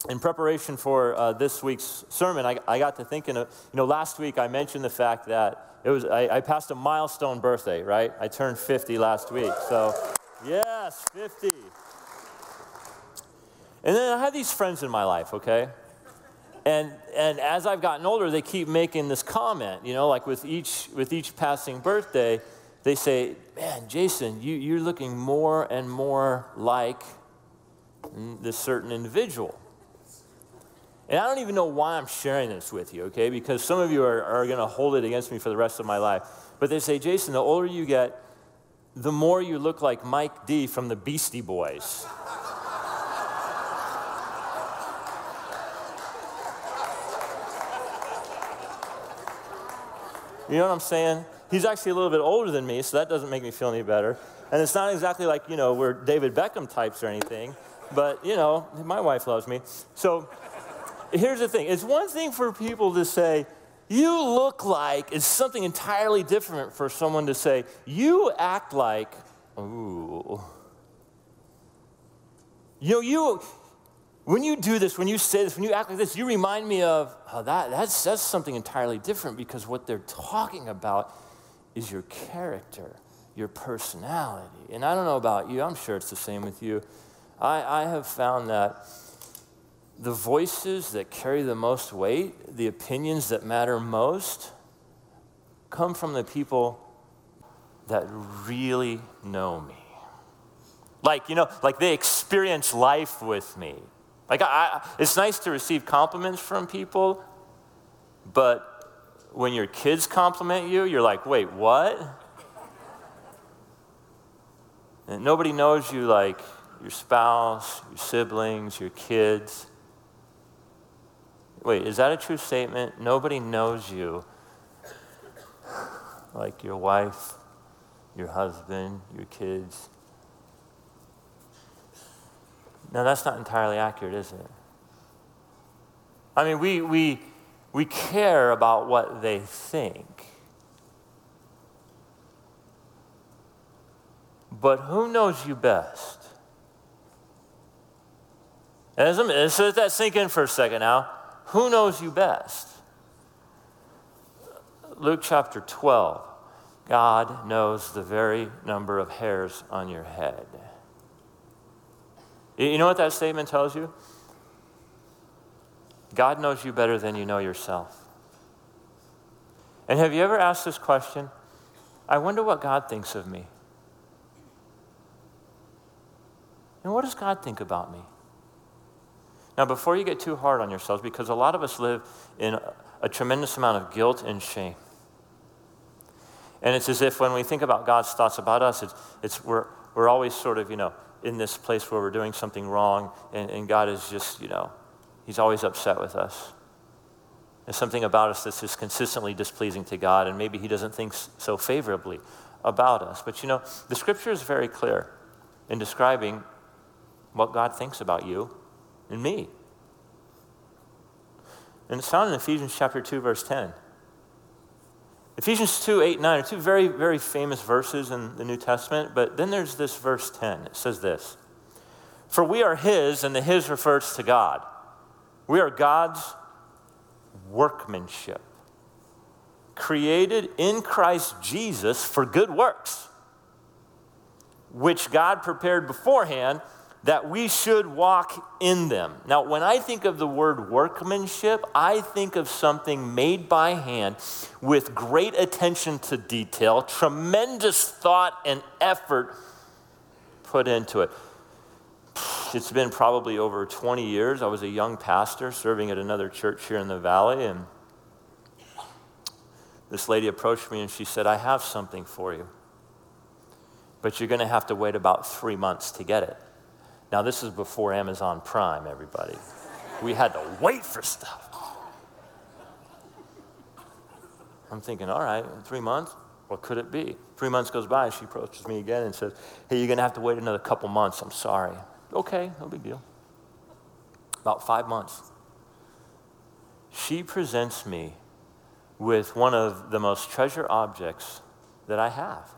in preparation for this week's sermon, I got to thinking of, last week I mentioned the fact that I passed a milestone birthday, right? I turned 50 last week, so yes, 50. And then I have these friends in my life, okay? And as I've gotten older, they keep making this comment, like with each passing birthday, they say, man, Jason, you're looking more and more like this certain individual. And I don't even know why I'm sharing this with you, okay? Because some of you are going to hold it against me for the rest of my life. But they say, Jason, the older you get, the more you look like Mike D from the Beastie Boys. You know what I'm saying? He's actually a little bit older than me, so that doesn't make me feel any better. And it's not exactly like, we're David Beckham types or anything. But, my wife loves me. So here's the thing. It's one thing for people to say, you look like, it's something entirely different for someone to say, you act like, ooh. When you do this, when you say this, when you act like this, you remind me of that's something entirely different, because what they're talking about is your character, your personality. And I don't know about you, I'm sure it's the same with you. I have found that the voices that carry the most weight, the opinions that matter most, come from the people that really know me. Like they experience life with me. Like, it's nice to receive compliments from people, but when your kids compliment you, you're like, wait, what? And nobody knows you like your spouse, your siblings, your kids. Wait, is that a true statement? Nobody knows you like your wife, your husband, your kids. No, that's not entirely accurate, is it? I mean, we care about what they think. But who knows you best? And let's let that sink in for a second now. Who knows you best? Luke chapter 12. God knows the very number of hairs on your head. You know what that statement tells you? God knows you better than you know yourself. And have you ever asked this question? I wonder what God thinks of me. And what does God think about me? Now, before you get too hard on yourselves, because a lot of us live in a tremendous amount of guilt and shame. And it's as if when we think about God's thoughts about us, we're always sort of, in this place where we're doing something wrong, and God is just, he's always upset with us. There's something about us that's just consistently displeasing to God, and maybe he doesn't think so favorably about us. But the scripture is very clear in describing what God thinks about you and me. And it's found in Ephesians chapter 2, verse 10. Ephesians 2, 8, 9 are two very, very famous verses in the New Testament, but then there's this verse 10. It says this, for we are his, and the his refers to God. We are God's workmanship, created in Christ Jesus for good works, which God prepared beforehand that we should walk in them. Now, when I think of the word workmanship, I think of something made by hand with great attention to detail, tremendous thought and effort put into it. It's been probably over 20 years. I was a young pastor serving at another church here in the valley, and this lady approached me and she said, I have something for you, but you're going to have to wait about 3 months to get it. Now, this is before Amazon Prime, everybody. We had to wait for stuff. I'm thinking, all right, 3 months, what could it be? 3 months goes by, she approaches me again and says, hey, you're going to have to wait another couple months. I'm sorry. Okay, no big deal. About 5 months. She presents me with one of the most treasured objects that I have.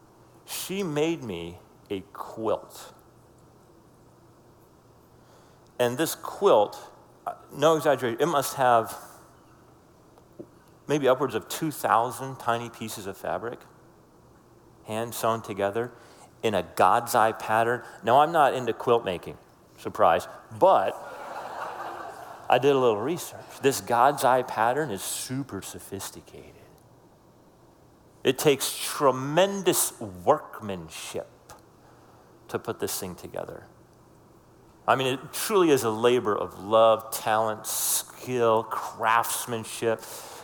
She made me a quilt. And this quilt, no exaggeration, it must have maybe upwards of 2,000 tiny pieces of fabric, hand sewn together in a God's eye pattern. Now, I'm not into quilt making, surprise, but I did a little research. This God's eye pattern is super sophisticated. It takes tremendous workmanship to put this thing together. I mean, it truly is a labor of love, talent, skill, craftsmanship.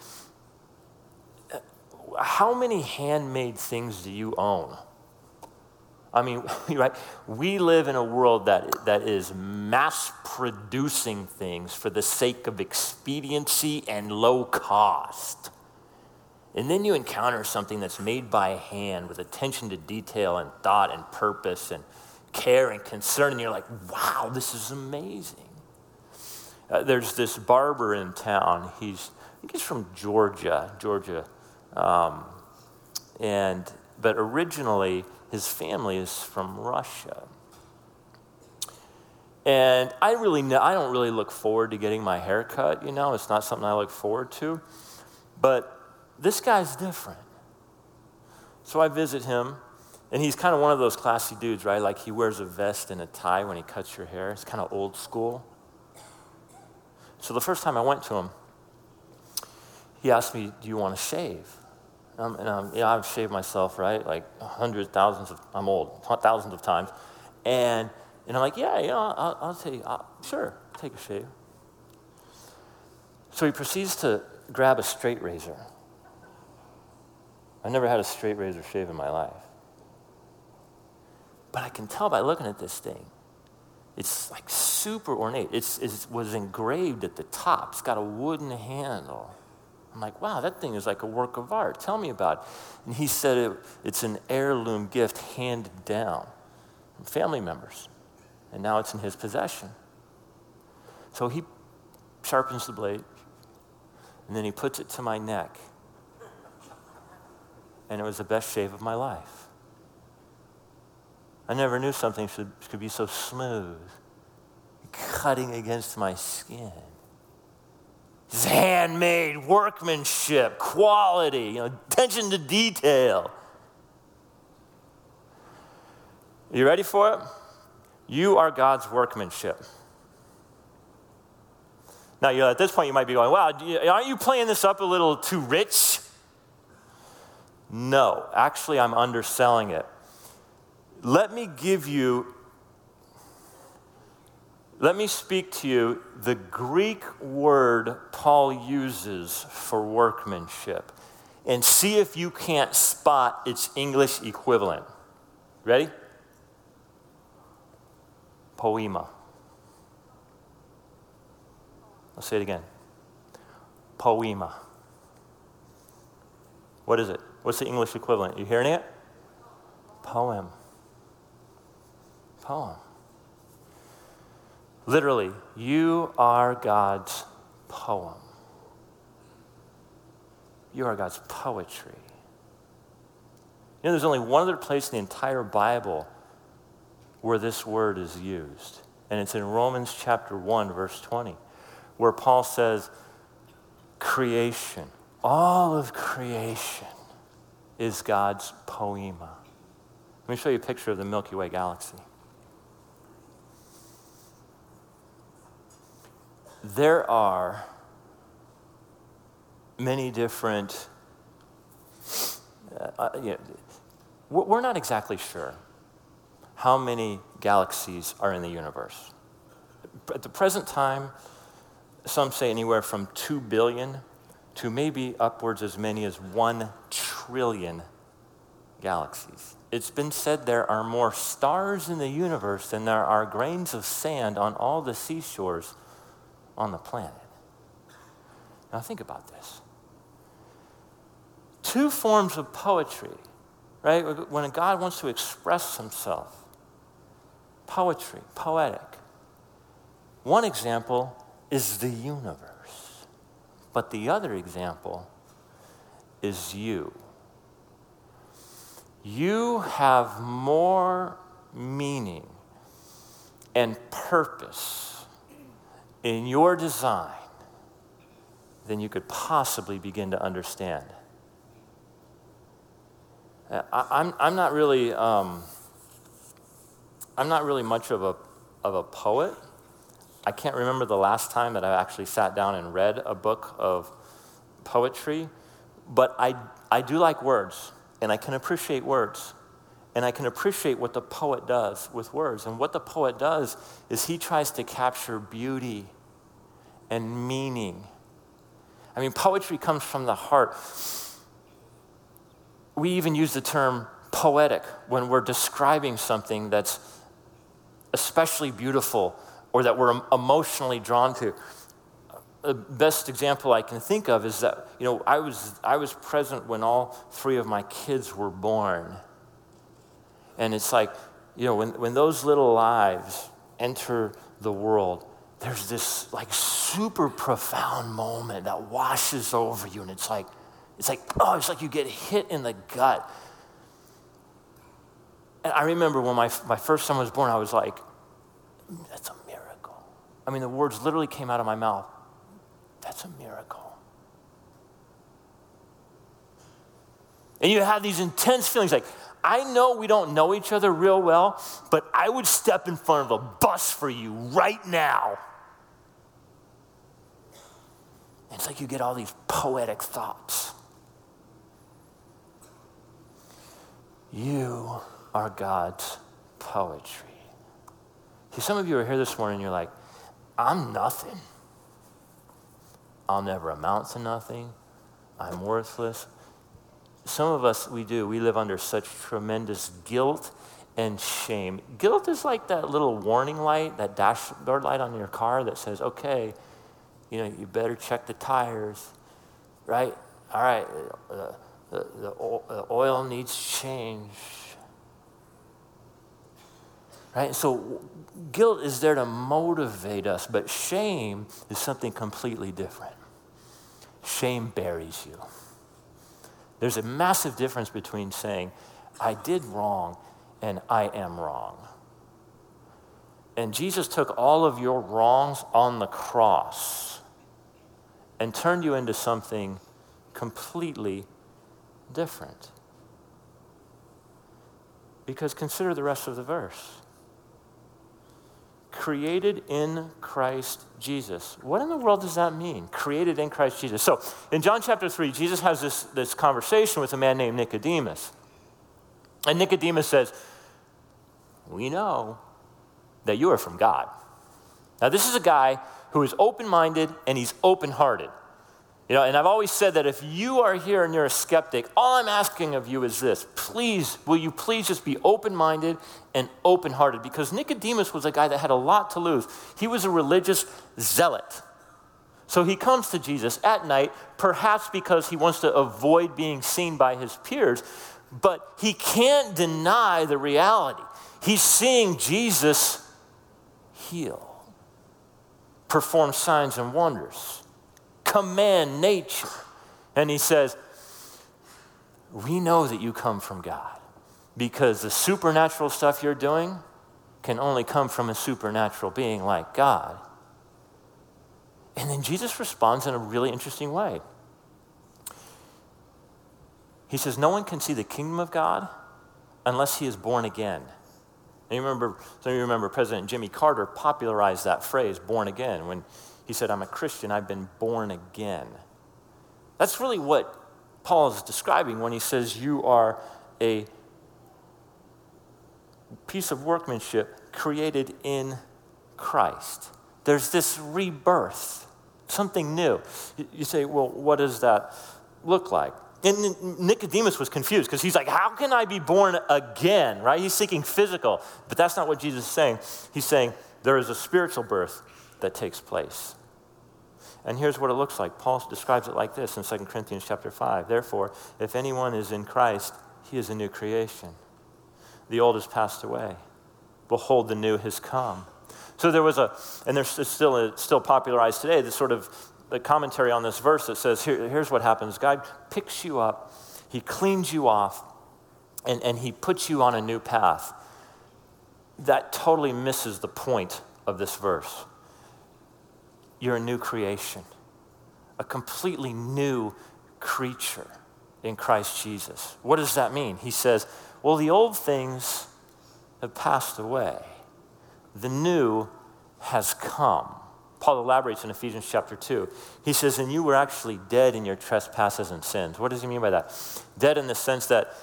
How many handmade things do you own? I mean, right? We live in a world that is mass producing things for the sake of expediency and low cost. And then you encounter something that's made by hand with attention to detail and thought and purpose and care and concern, and you're like, wow, this is amazing. There's this barber in town. I think he's from Georgia. But originally, his family is from Russia. And I don't really look forward to getting my hair cut, It's not something I look forward to. But this guy's different. So I visit him, and he's kind of one of those classy dudes, right? Like he wears a vest and a tie when he cuts your hair. It's kind of old school. So the first time I went to him, he asked me, do you want to shave? I've shaved myself, right? Like I'm old, thousands of times. And I'm like, yeah, I'll take a shave. So he proceeds to grab a straight razor. I've never had a straight razor shave in my life. But I can tell by looking at this thing, it's like super ornate. It was engraved at the top. It's got a wooden handle. I'm like, wow, that thing is like a work of art. Tell me about it. And he said it's an heirloom gift handed down from family members. And now it's in his possession. So he sharpens the blade, and then he puts it to my neck. And it was the best shave of my life. I never knew something could be so smooth, cutting against my skin. It's handmade, workmanship, quality, attention to detail. You ready for it? You are God's workmanship. Now, at this point, you might be going, wow, aren't you playing this up a little too rich? No, actually, I'm underselling it. Let me speak to you the Greek word Paul uses for workmanship and see if you can't spot its English equivalent. Ready? Poema. I'll say it again. Poema. What is it? What's the English equivalent? You hearing it? Poem. Poem. Literally, you are God's poem. You are God's poetry. There's only one other place in the entire Bible where this word is used, and it's in Romans chapter 1, verse 20, where Paul says, creation, all of creation is God's poema. Let me show you a picture of the Milky Way galaxy. There are many different, we're not exactly sure how many galaxies are in the universe. At the present time, some say anywhere from 2 billion to maybe upwards as many as 1 trillion galaxies. It's been said there are more stars in the universe than there are grains of sand on all the seashores on the planet. Now think about this. 2 forms of poetry, right? When God wants to express himself, poetry, poetic. One example is the universe, but the other example is you. You have more meaning and purpose in your design than you could possibly begin to understand. I'm not really much of a poet. I can't remember the last time that I actually sat down and read a book of poetry, but I do like words, and I can appreciate words, and I can appreciate what the poet does with words. And what the poet does is he tries to capture beauty and meaning. I mean, poetry comes from the heart. We even use the term poetic when we're describing something that's especially beautiful or that we're emotionally drawn to. The best example I can think of is that, I was present when all 3 of my kids were born. And it's like, when those little lives enter the world, there's this like super profound moment that washes over you, and it's like you get hit in the gut. And I remember when my first son was born, I was like, that's a miracle. I mean, the words literally came out of my mouth. That's a miracle. And you have these intense feelings like, I know we don't know each other real well, but I would step in front of a bus for you right now. And it's like you get all these poetic thoughts. You are God's poetry. See, some of you are here this morning and you're like, I'm nothing. I'll never amount to nothing. I'm worthless. Some of us, we live under such tremendous guilt and shame. Guilt is like that little warning light, that dashboard light on your car that says, okay, you better check the tires, right? All right, the oil needs change. Right? So guilt is there to motivate us, but shame is something completely different. Shame buries you. There's a massive difference between saying, I did wrong and I am wrong. And Jesus took all of your wrongs on the cross and turned you into something completely different. Because consider the rest of the verse. Created in Christ Jesus. What in the world does that mean? Created in Christ Jesus. So in John chapter 3, Jesus has this conversation with a man named Nicodemus. And Nicodemus says, we know that you are from God. Now this is a guy who is open-minded and he's open-hearted. And I've always said that if you are here and you're a skeptic, all I'm asking of you is this. Will you please just be open-minded and open-hearted? Because Nicodemus was a guy that had a lot to lose. He was a religious zealot. So he comes to Jesus at night, perhaps because he wants to avoid being seen by his peers, but he can't deny the reality. He's seeing Jesus heal, perform signs and wonders, command nature. And he says, we know that you come from God because the supernatural stuff you're doing can only come from a supernatural being like God. And then Jesus responds in a really interesting way. He says, no one can see the kingdom of God unless he is born again. And some of you remember President Jimmy Carter popularized that phrase, born again, when he said, I'm a Christian, I've been born again. That's really what Paul is describing when he says you are a piece of workmanship created in Christ. There's this rebirth, something new. You say, well, what does that look like? And Nicodemus was confused because he's like, how can I be born again, right? He's seeking physical, but that's not what Jesus is saying. He's saying there is a spiritual birth that takes place. And here's what it looks like. Paul describes it like this in 2 Corinthians chapter 5. Therefore, if anyone is in Christ, he is a new creation. The old has passed away. Behold, the new has come. So there was and there's still popularized today, this sort of the commentary on this verse that says, here's what happens. God picks you up, he cleans you off, and he puts you on a new path. That totally misses the point of this verse. you're a new creation, a completely new creature in Christ Jesus. What does that mean? He says, well, the old things have passed away. The new has come. Paul elaborates in Ephesians chapter 2. He says, and you were actually dead in your trespasses and sins. What does he mean by that? Dead in the sense that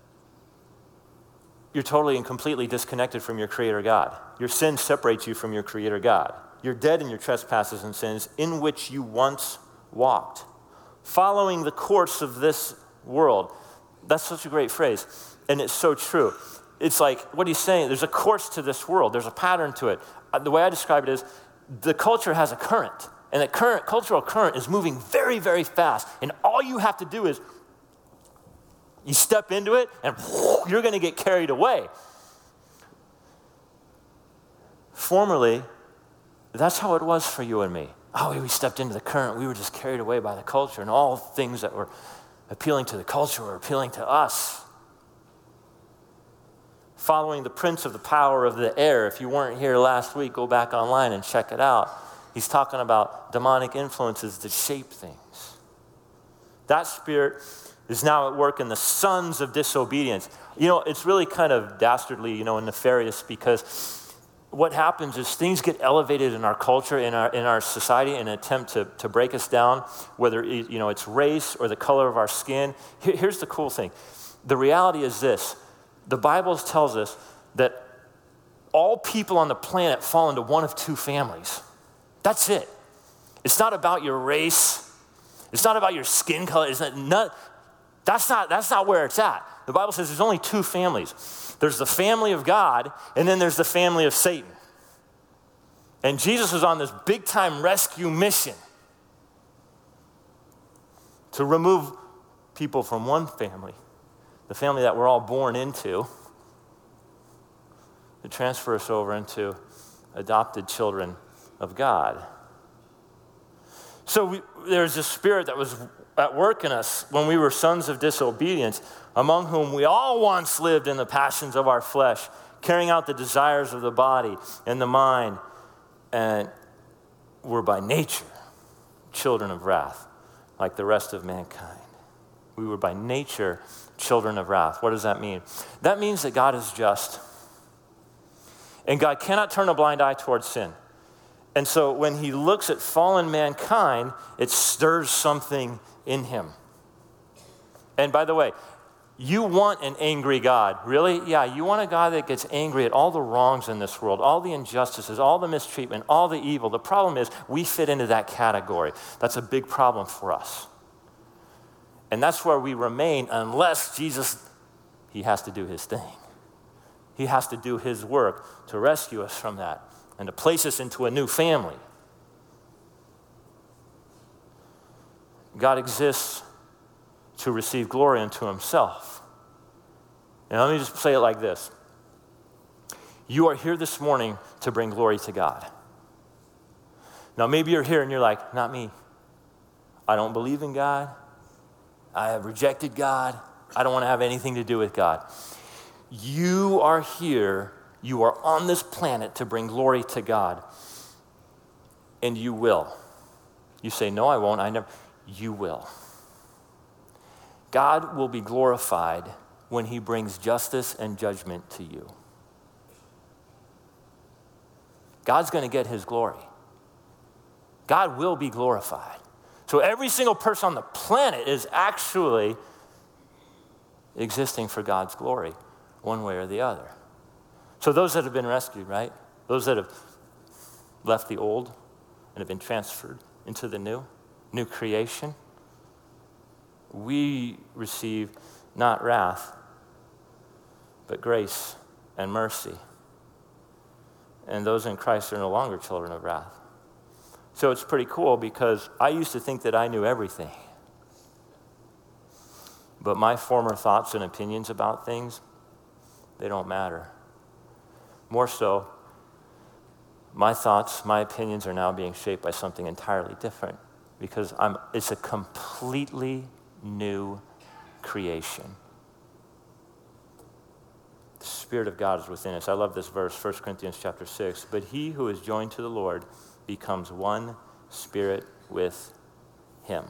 you're totally and completely disconnected from your Creator God. Your sin separates you from your Creator God. You're dead in your trespasses and sins in which you once walked, following the course of this world. That's such a great phrase, and it's so true. It's like what he's saying, there's a course to this world. There's a pattern to it. The way I describe it is the culture has a current, and the cultural current is moving very, very fast, and all you have to do is you step into it, and you're going to get carried away. Formerly, that's how it was for you and me. Oh, we stepped into the current. We were just carried away by the culture, and all things that were appealing to the culture were appealing to us. Following the prince of the power of the air. If you weren't here last week, go back online and check it out. He's talking about demonic influences that shape things. That spirit is now at work in the sons of disobedience. You know, it's really kind of dastardly, and nefarious, because what happens is things get elevated in our culture, in our society, in an attempt to break us down, whether it's race or the color of our skin. Here's the cool thing. The reality is this. The Bible tells us that all people on the planet fall into one of two families. That's it. It's not about your race. It's not about your skin color. That's not where it's at. The Bible says there's only two families. There's the family of God, and then there's the family of Satan. And Jesus was on this big-time rescue mission to remove people from one family, the family that we're all born into, to transfer us over into adopted children of God. So there's a spirit that was at work in us when we were sons of disobedience, among whom we all once lived in the passions of our flesh, carrying out the desires of the body and the mind, and were by nature children of wrath, like the rest of mankind. We were by nature children of wrath. What does that mean? That means that God is just. And God cannot turn a blind eye towards sin. And so when he looks at fallen mankind, it stirs something in him. And by the way, you want an angry God. Really? Yeah, you want a God that gets angry at all the wrongs in this world, all the injustices, all the mistreatment, all the evil. The problem is we fit into that category. That's a big problem for us. And that's where we remain unless Jesus, he has to do his thing. He has to do his work to rescue us from that and to place us into a new family. God exists to receive glory unto himself. And let me just say it like this. You are here this morning to bring glory to God. Now maybe you're here and you're like, not me. I don't believe in God. I have rejected God. I don't want to have anything to do with God. You are here. You are on this planet to bring glory to God. And you will. You say, no, I won't. I never. You will. God will be glorified when he brings justice and judgment to you. God's going to get his glory. God will be glorified. So every single person on the planet is actually existing for God's glory, one way or the other. So those that have been rescued, right? Those that have left the old and have been transferred into the new creation, we receive not wrath, but grace and mercy. And those in Christ are no longer children of wrath. So it's pretty cool because I used to think that I knew everything. But my former thoughts and opinions about things, they don't matter. More so, my thoughts, my opinions are now being shaped by something entirely different because it's a completely new creation. The Spirit of God is within us. I love this verse, 1 Corinthians chapter 6. But he who is joined to the Lord becomes one spirit with him.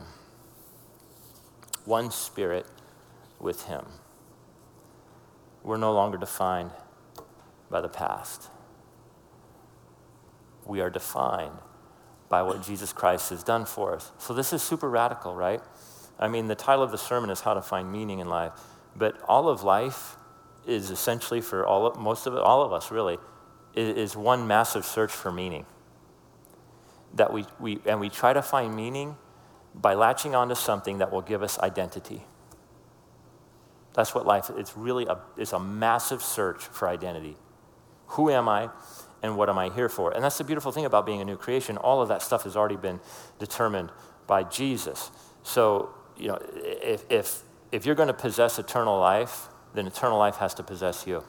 One spirit with him. We're no longer defined by the past. We are defined by what Jesus Christ has done for us. So this is super radical, right? I mean, the title of the sermon is How to Find Meaning in Life. But all of life is essentially, for all of us really, is one massive search for meaning. That we try to find meaning by latching onto something that will give us identity. That's what life is. It's a massive search for identity. Who am I and what am I here for? And that's the beautiful thing about being a new creation. All of that stuff has already been determined by Jesus. So, if you're going to possess eternal life, then eternal life has to possess you.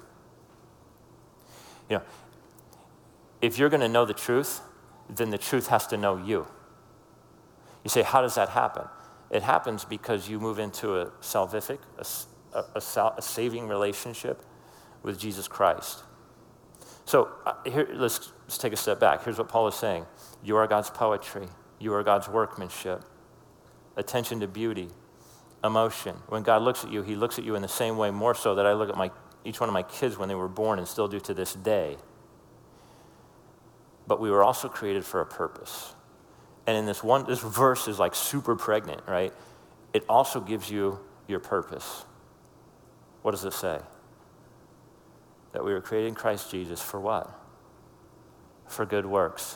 If you're going to know the truth, then the truth has to know you. You say, how does that happen? It happens because you move into a salvific, a saving relationship with Jesus Christ. So here, let's take a step back. Here's what Paul is saying. You are God's poetry. You are God's workmanship. Attention to beauty, emotion. When God looks at you, he looks at you in the same way, more so that I look at each one of my kids when they were born and still do to this day. But we were also created for a purpose. And in this verse is like super pregnant, right? It also gives you your purpose. What does it say? That we were created in Christ Jesus for what? For good works.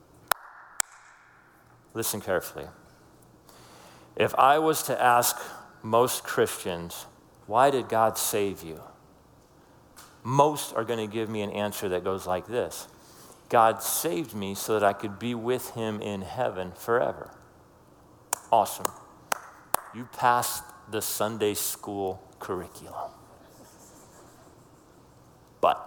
Listen carefully. If I was to ask most Christians, why did God save you? Most are going to give me an answer that goes like this. God saved me so that I could be with him in heaven forever. Awesome. You passed the Sunday school curriculum. But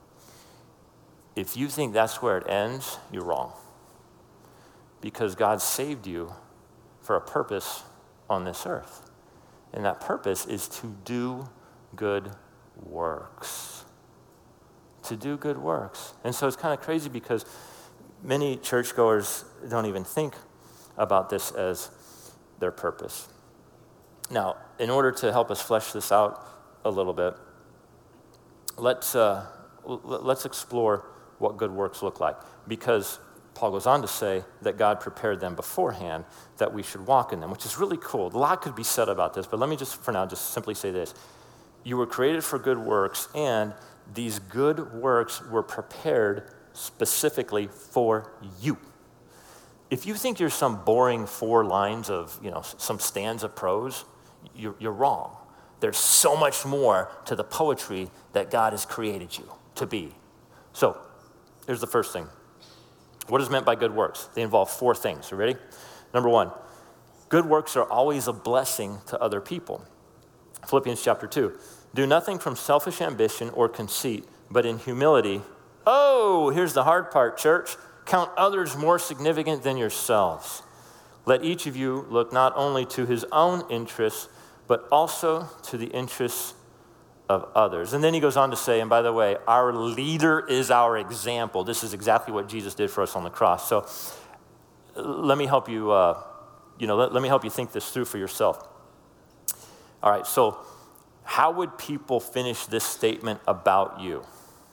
if you think that's where it ends, you're wrong. Because God saved you for a purpose on this earth. And that purpose is to do good works. To do good works. And so it's kind of crazy because many churchgoers don't even think about this as their purpose. Now, in order to help us flesh this out a little bit, let's explore what good works look like. Because Paul goes on to say that God prepared them beforehand that we should walk in them, which is really cool. A lot could be said about this, but let me just simply say this. You were created for good works, and these good works were prepared specifically for you. If you think you're some boring 4 lines of, some stanza prose, you're wrong. There's so much more to the poetry that God has created you to be. So, here's the first thing. What is meant by good works? They involve 4 things. You ready? Number 1, good works are always a blessing to other people. Philippians chapter 2. Do nothing from selfish ambition or conceit, but in humility. Oh, here's the hard part, church. Count others more significant than yourselves. Let each of you look not only to his own interests, but also to the interests of others. And then he goes on to say, and by the way, our leader is our example. This is exactly what Jesus did for us on the cross. So let me help you, let me help you think this through for yourself. All right, so how would people finish this statement about you?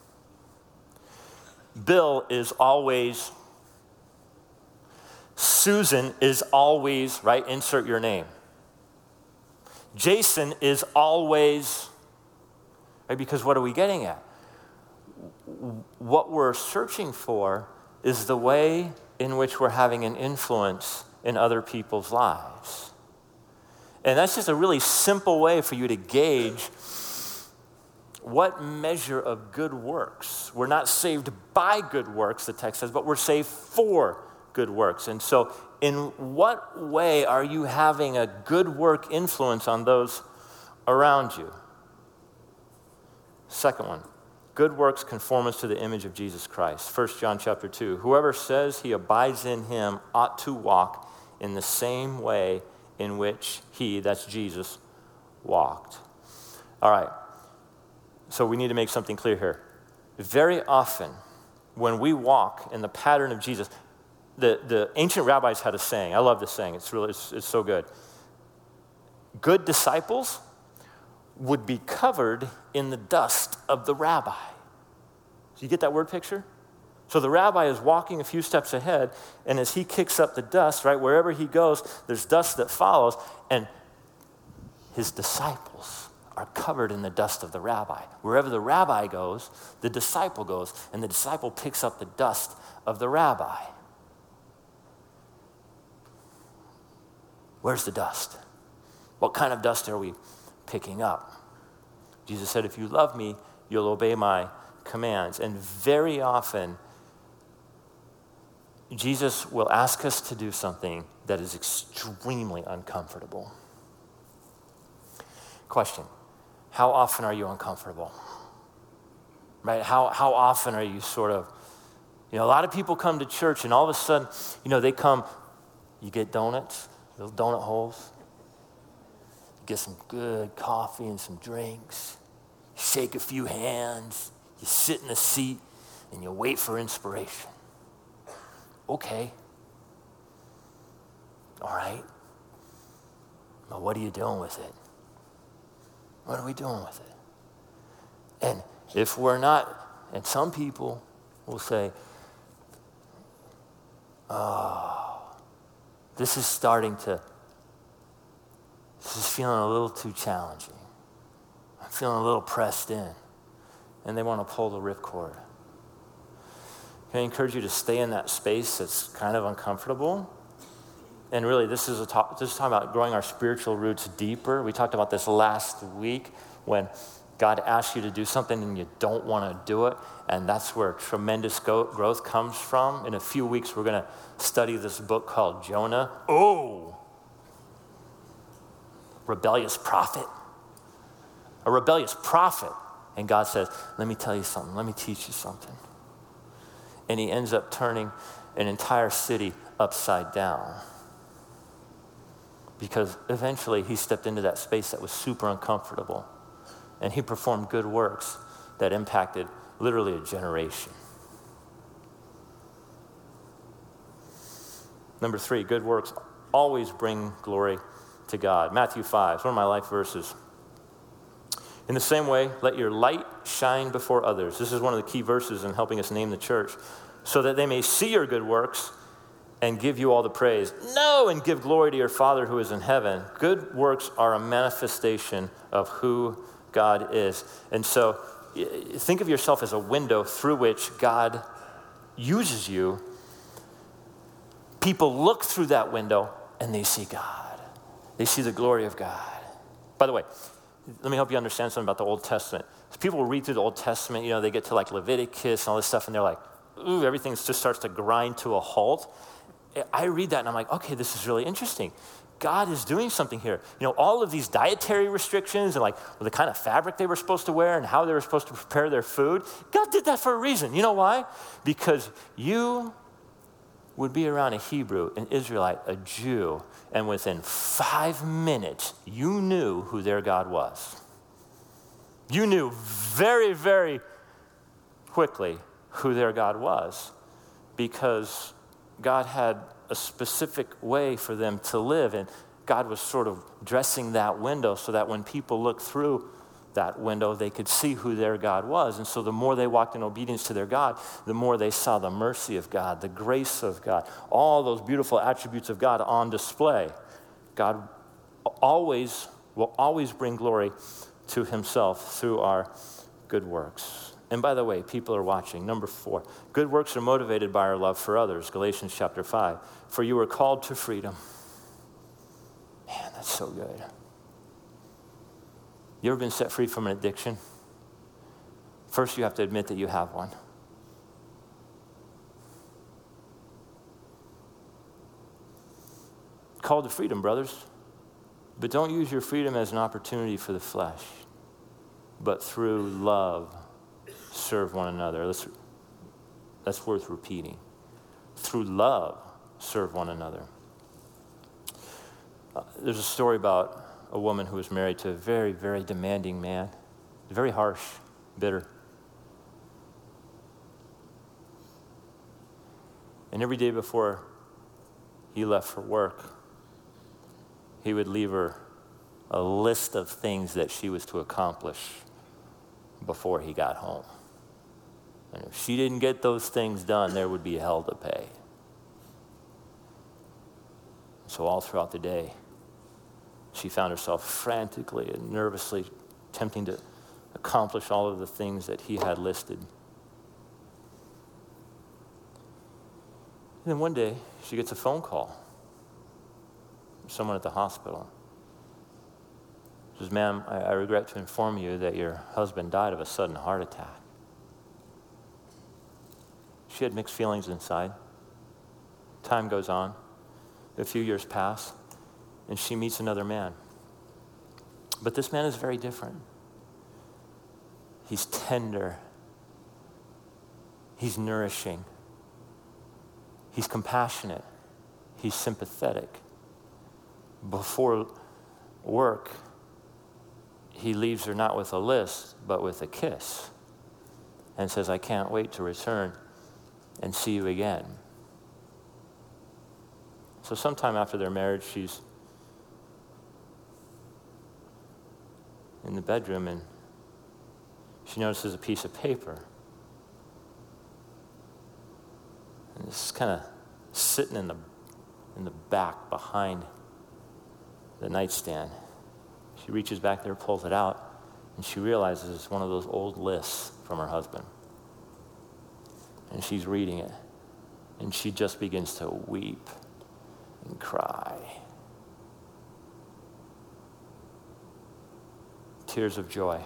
Bill is always, Susan is always, right? Insert your name. Jason is always, right? Because what are we getting at? What we're searching for is the way in which we're having an influence in other people's lives. And that's just a really simple way for you to gauge what measure of good works. We're not saved by good works, the text says, but we're saved for good works. And so in what way are you having a good work influence on those around you? Second one, good works conform us to the image of Jesus Christ. 1 John chapter 2, whoever says he abides in him ought to walk in the same way in which he, that's Jesus, walked. All right, so we need to make something clear here. Very often, when we walk in the pattern of Jesus, the ancient rabbis had a saying. I love this saying. It's so good. Good disciples would be covered in the dust of the rabbi. Do you get that word picture? So the rabbi is walking a few steps ahead, and as he kicks up the dust, right, wherever he goes, there's dust that follows, and his disciples are covered in the dust of the rabbi. Wherever the rabbi goes, the disciple goes, and the disciple picks up the dust of the rabbi. Where's the dust? What kind of dust are we picking up? Jesus said, if you love me, you'll obey my commands. And very often, Jesus will ask us to do something that is extremely uncomfortable. Question, how often are you uncomfortable? Right? How often are you sort of, a lot of people come to church and all of a sudden, they come, you get donuts, little donut holes, you get some good coffee and some drinks, you shake a few hands, you sit in a seat, and you wait for inspiration. Okay. All right. But what are you doing with it? What are we doing with it? And if we're not, and some people will say, this is feeling a little too challenging. I'm feeling a little pressed in. And they want to pull the ripcord. Can I encourage you to stay in that space that's kind of uncomfortable? And really, this is talking about growing our spiritual roots deeper. We talked about this last week when God asks you to do something and you don't want to do it. And that's where tremendous growth comes from. In a few weeks, we're going to study this book called Jonah. Oh! Rebellious prophet. A rebellious prophet. And God says, let me tell you something. Let me teach you something. And he ends up turning an entire city upside down. Because eventually he stepped into that space that was super uncomfortable. And he performed good works that impacted literally a generation. Number 3, good works always bring glory to God. Matthew 5, it's one of my life verses. In the same way, let your light shine before others. This is one of the key verses in helping us name the church. So that they may see your good works and give you all the praise. No, and give glory to your Father who is in heaven. Good works are a manifestation of who God is. And so think of yourself as a window through which God uses you. People look through that window and they see God. They see the glory of God. By the way, let me help you understand something about the Old Testament. People read through the Old Testament, they get to like Leviticus and all this stuff, and they're like, ooh, everything just starts to grind to a halt. I read that and I'm like, okay, this is really interesting. God is doing something here. All of these dietary restrictions and like the kind of fabric they were supposed to wear and how they were supposed to prepare their food, God did that for a reason. You know why? Because you would be around a Hebrew, an Israelite, a Jew, and within 5 minutes, you knew who their God was. You knew very, very quickly who their God was because God had a specific way for them to live, and God was sort of dressing that window so that when people looked through that window, they could see who their God was. And so the more they walked in obedience to their God, the more they saw the mercy of God, the grace of God, all those beautiful attributes of God on display. God will always bring glory to himself through our good works. And by the way, people are watching. Number 4, good works are motivated by our love for others. Galatians chapter 5. For you were called to freedom. Man, that's so good. You ever been set free from an addiction? First, you have to admit that you have one. Called to freedom, brothers. But don't use your freedom as an opportunity for the flesh, but through love, serve one another. That's worth repeating. Through love, serve one another. There's a story about a woman who was married to a very, very demanding man. Very harsh, bitter. And every day before he left for work, he would leave her a list of things that she was to accomplish before he got home. And if she didn't get those things done, there would be hell to pay. So all throughout the day, she found herself frantically and nervously attempting to accomplish all of the things that he had listed. And then one day, she gets a phone call from someone at the hospital. She says, "Ma'am, I regret to inform you that your husband died of a sudden heart attack." She had mixed feelings inside. Time goes on. A few years pass, and she meets another man. But this man is very different. He's tender. He's nourishing. He's compassionate. He's sympathetic. Before work, he leaves her not with a list, but with a kiss, and says, "I can't wait to return and see you again." So sometime after their marriage, she's in the bedroom and she notices a piece of paper. And it's kind of sitting in the back behind the nightstand. She reaches back there, pulls it out, and she realizes it's one of those old lists from her husband. And she's reading it, and she just begins to weep and cry. Tears of joy.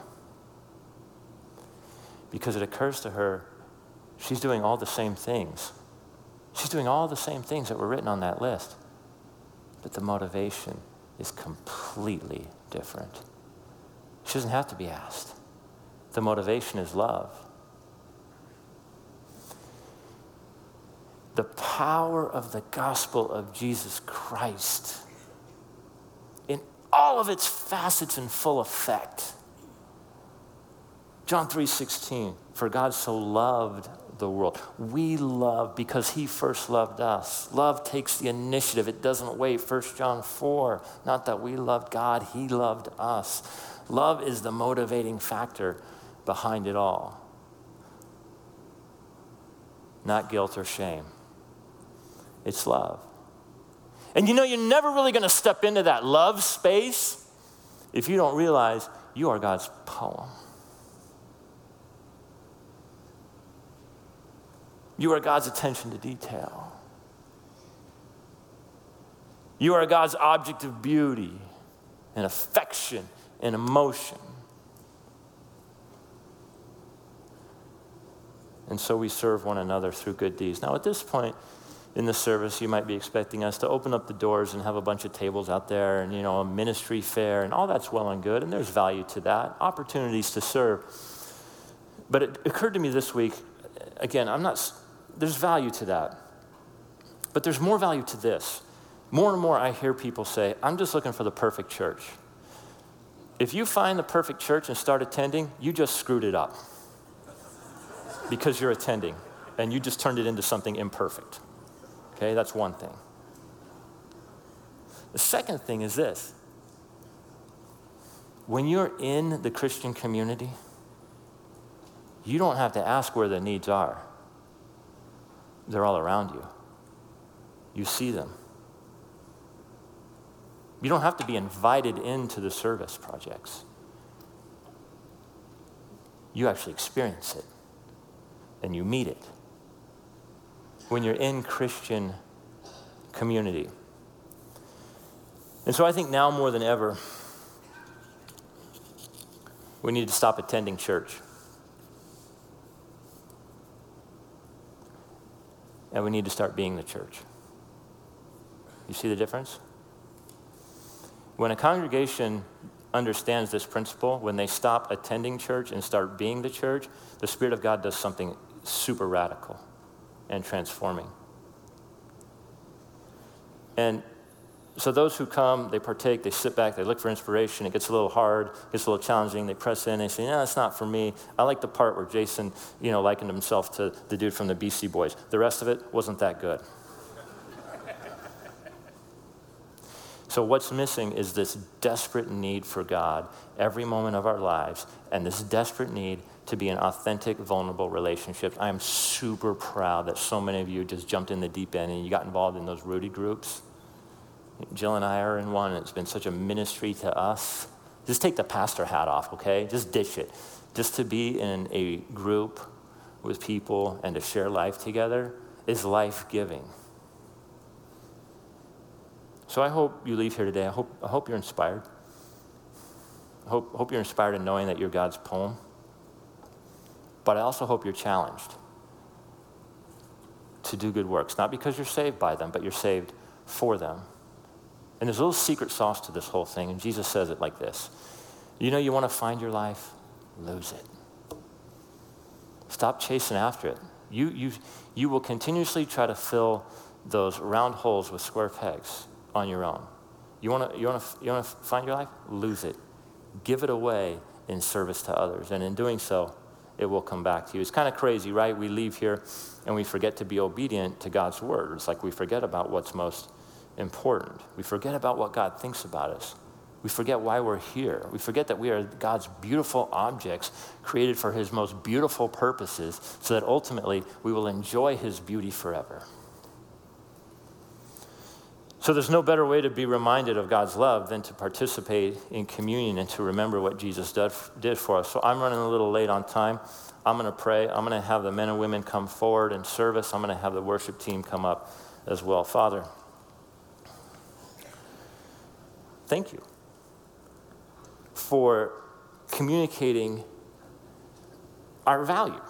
Because it occurs to her, she's doing all the same things. She's doing all the same things that were written on that list. But the motivation is completely different. She doesn't have to be asked. The motivation is love. The power of the gospel of Jesus Christ in all of its facets in full effect. John 3:16, for God so loved the world. We love because he first loved us. Love takes the initiative. It doesn't wait. 1 John 4, not that we loved God, he loved us. Love is the motivating factor behind it all. Not guilt or shame. It's love. And you know, you're never really going to step into that love space if you don't realize you are God's poem. You are God's attention to detail. You are God's object of beauty and affection and emotion. And so we serve one another through good deeds. Now, at this point in the service, you might be expecting us to open up the doors and have a bunch of tables out there and, a ministry fair, and all that's well and good, and there's value to that, opportunities to serve. But it occurred to me this week, again, there's value to that. But there's more value to this. More and more I hear people say, I'm just looking for the perfect church. If you find the perfect church and start attending, you just screwed it up. Because you're attending, and you just turned it into something imperfect. Okay, that's one thing. The second thing is this. When you're in the Christian community, you don't have to ask where the needs are. They're all around you. You see them. You don't have to be invited into the service projects. You actually experience it, and you meet it. When you're in Christian community. And so I think now more than ever, we need to stop attending church. And we need to start being the church. You see the difference? When a congregation understands this principle, when they stop attending church and start being the church, the Spirit of God does something super radical and transforming. And so those who come, they partake, they sit back, they look for inspiration. It gets a little hard, it gets a little challenging. They press in, they say, no, it's not for me. I like the part where Jason, likened himself to the dude from the BC Boys. The rest of it wasn't that good. So what's missing is this desperate need for God every moment of our lives, and this desperate need to be in authentic, vulnerable relationships. I am super proud that so many of you just jumped in the deep end and you got involved in those Rudy groups. Jill and I are in one, and it's been such a ministry to us. Just take the pastor hat off, okay? Just ditch it. Just to be in a group with people and to share life together is life-giving. So I hope you leave here today. I hope you're inspired. I hope you're inspired in knowing that you're God's poem. But I also hope you're challenged to do good works, not because you're saved by them, but you're saved for them. And there's a little secret sauce to this whole thing, and Jesus says it like this. You want to find your life? Lose it. Stop chasing after it. You will continuously try to fill those round holes with square pegs on your own. You want to find your life? Lose it. Give it away in service to others, and in doing so, it will come back to you. It's kind of crazy, right? We leave here and we forget to be obedient to God's word. It's like we forget about what's most important. We forget about what God thinks about us. We forget why we're here. We forget that we are God's beautiful objects created for his most beautiful purposes so that ultimately we will enjoy his beauty forever. So there's no better way to be reminded of God's love than to participate in communion and to remember what Jesus did for us. So I'm running a little late on time. I'm going to pray. I'm going to have the men and women come forward in service. I'm going to have the worship team come up as well. Father, thank you for communicating our value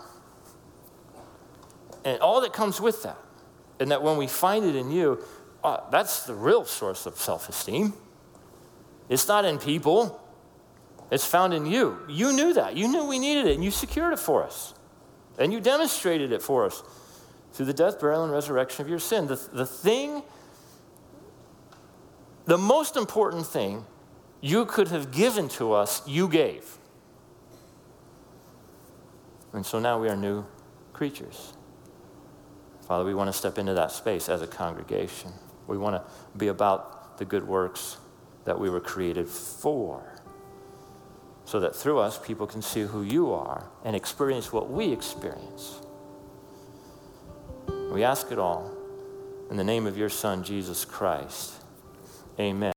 and all that comes with that. And that when we find it in you, that's the real source of self-esteem. It's not in people. It's found in you. You knew that. You knew we needed it, and you secured it for us. And you demonstrated it for us through the death, burial, and resurrection of your sin. The most important thing you could have given to us, you gave. And so now we are new creatures. Father, we want to step into that space as a congregation. We want to be about the good works that we were created for, so that through us, people can see who you are and experience what we experience. We ask it all in the name of your Son, Jesus Christ. Amen.